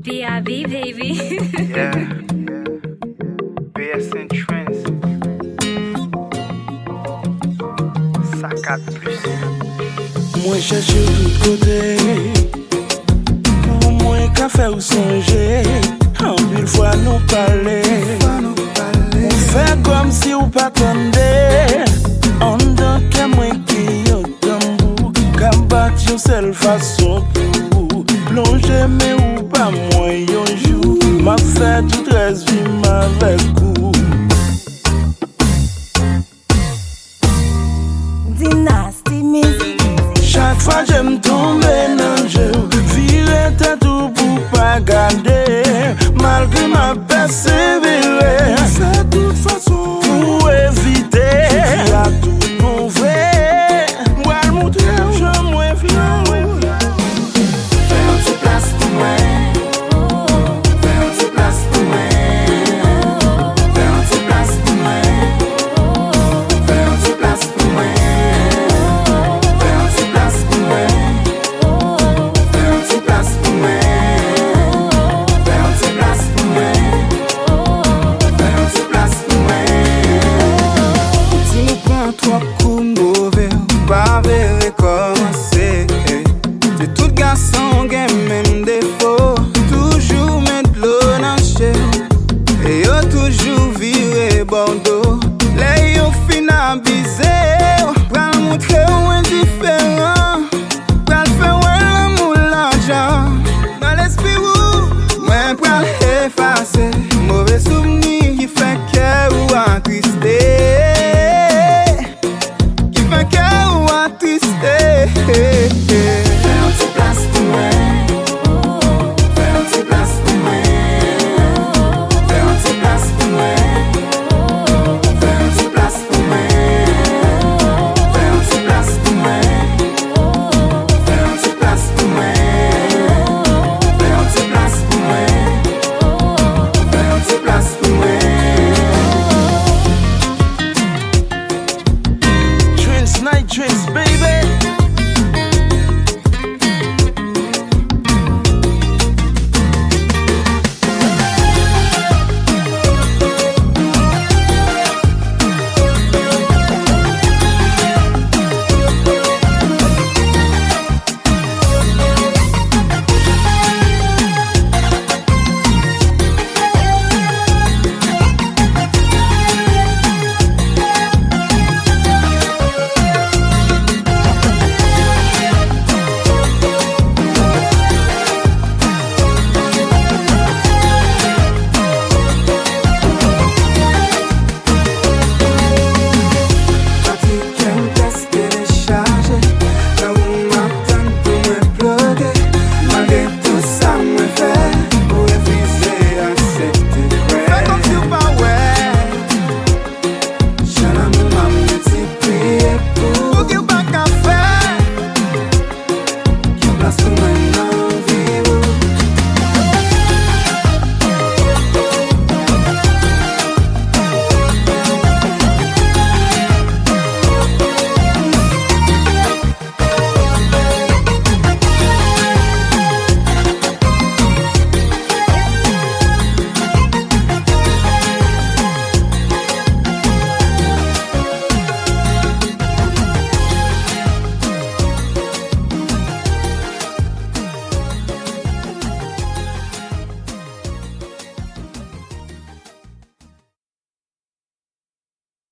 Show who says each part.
Speaker 1: B.I.B. baby.
Speaker 2: Yeah. BSN Trends. Saccade plus.
Speaker 3: Moi cherche tout côté, au moins qu'à faire ou songer. En mille fois nous parler, on fait comme si on pas attendait. On donne qu'à moi qui au tambour, qu'à battre une seule façon pour plonger mais ou pas moi un jour. M'a fait tout reste vivre avec vous.
Speaker 4: Dynasty Music.
Speaker 3: Chaque fois j'aime tomber dans le jeu, virer tête tout pour pas garder. Malgré ma baisse